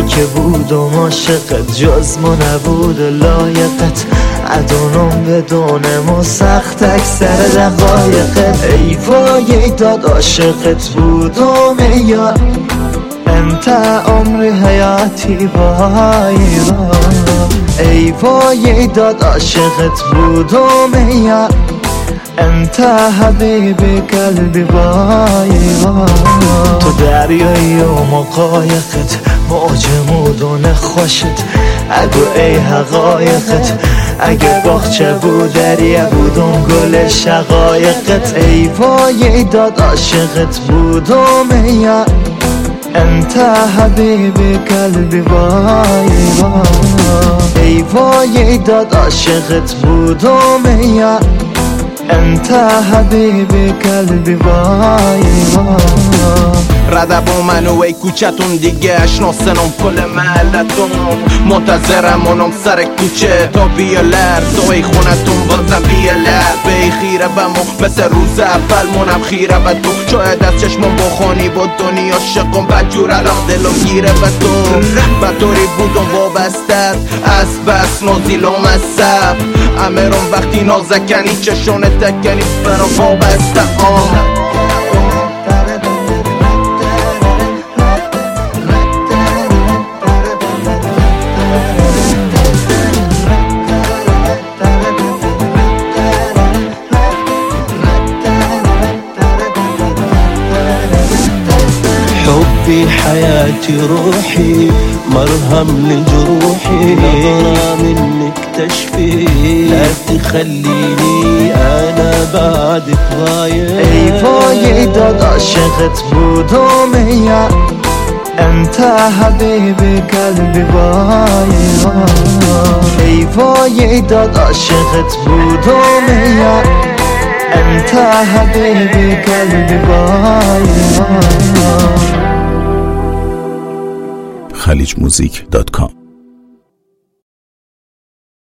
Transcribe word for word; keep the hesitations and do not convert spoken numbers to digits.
که بودم عاشقت جز ما نبود لایقت ادونم بدونم و سخت اکثر دقایقت ای وای داد عاشقت بودم یا انت عمر حیاتی وای وای ای وای داد عاشقت بودم یا انت حبیبی قلبی وای وای تو دریایی و مقایقت موج مودون خوشت اگو ای حقایقت اگه باغچه بود دریا بودم گل شقایقت ای وای داد عاشقت بودم یا انت حبیبی قلبی وای وای ای وای داد عاشقت بودم یا انت حبیبی قلبی وای وای ردب و منو ای کوچتون دیگه اشناسنم کل محلتون منتظرمونم سر کوچه تا بیا لرز و ای خونتون بازم بیا لرز به ای خیره بمو مثل روز اول مونم خیره به تو شاید از چشمون بخونی با دنیا شقم بدجور الان دلم گیره به تو بدوری بودم وابستت از بس نازیلم از سب امرم وقتی نازکنی چشونه تکنی برام وابسته آم حبي حياتي روحي مرهم لجروحي نظرة منك تشفي لا تخليني أنا بعدك غايب ای وای داد عاشقت بودم یا انت حبیبی قلبی وای وای ای وای داد عاشقت بودم یا انت حبیبی قلبی وای وای خلیج موزیک دات کام